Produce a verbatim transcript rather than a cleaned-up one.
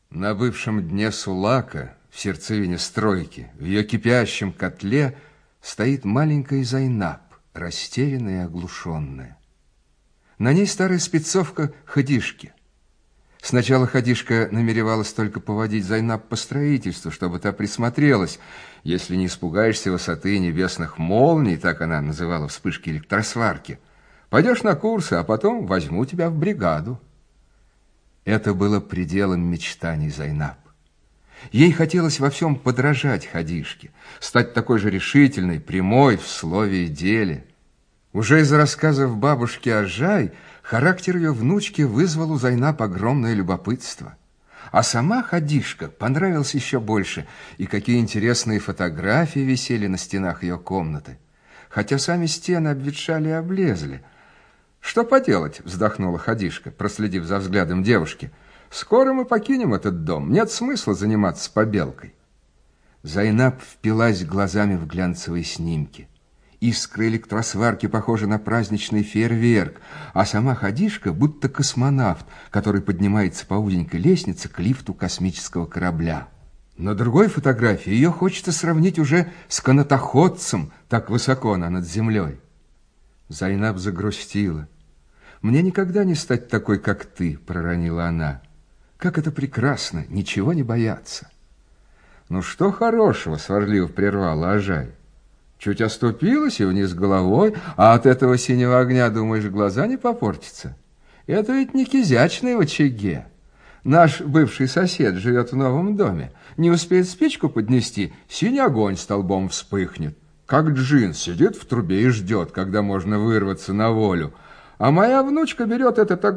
На бывшем дне Сулака, в сердцевине стройки, в ее кипящем котле стоит маленькая Зайнаб, растерянная и оглушенная. На ней старая спецовка Хадишки. Сначала Хадишка намеревалась только поводить Зайнаб по строительству, чтобы та присмотрелась. Если не испугаешься высоты небесных молний, так она называла вспышки электросварки, пойдешь на курсы, а потом возьму тебя в бригаду. Это было пределом мечтаний Зайнаб. Ей хотелось во всем подражать Хадишке, стать такой же решительной, прямой в слове и деле. Уже из рассказов бабушки Ажай характер ее внучки вызвал у Зайнаб огромное любопытство. А сама Хадишка понравилась еще больше, и какие интересные фотографии висели на стенах ее комнаты. Хотя сами стены обветшали и облезли. «Что поделать?» — вздохнула Хадишка, проследив за взглядом девушки. «Скоро мы покинем этот дом. Нет смысла заниматься побелкой». Зайнаб впилась глазами в глянцевые снимки. Искры электросварки похожи на праздничный фейерверк, а сама Хадишка будто космонавт, который поднимается по узенькой лестнице к лифту космического корабля. На другой фотографии ее хочется сравнить уже с канатоходцем, так высоко она над землей. Зайнаб загрустила. «Мне никогда не стать такой, как ты», — проронила она. «Как это прекрасно, ничего не бояться». «Ну что хорошего?» — сварливо прервала Ажай. «Чуть оступилась и вниз головой, а от этого синего огня, думаешь, глаза не попортятся? Это ведь не кизячный в очаге. Наш бывший сосед живет в новом доме. Не успеет спичку поднести, синий огонь столбом вспыхнет. Как джин сидит в трубе и ждет, когда можно вырваться на волю. А моя внучка берет этот огонь